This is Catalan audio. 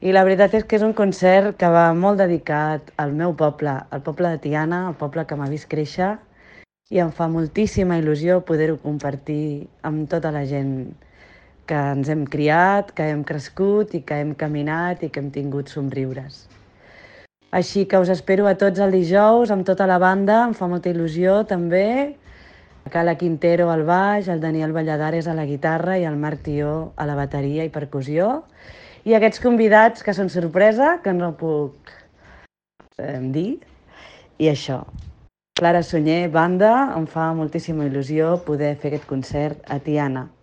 I la veritat és que és un concert que va molt dedicat al meu poble, al poble de Tiana, el poble que m'ha vist créixer, i em fa moltíssima il·lusió poder-ho compartir amb tota la gent que ens hem criat, que hem crescut i que hem caminat i que hem tingut somriures. Així que us espero a tots el dijous amb tota la banda, em fa molta il·lusió també. Cala Quintero al baix, el Daniel Valladares a la guitarra i el Marc Tió a la bateria i percussió. I aquests convidats que són sorpresa, que no puc dir, i això. Clara Sunyer, banda, em fa moltíssima il·lusió poder fer aquest concert a Tiana.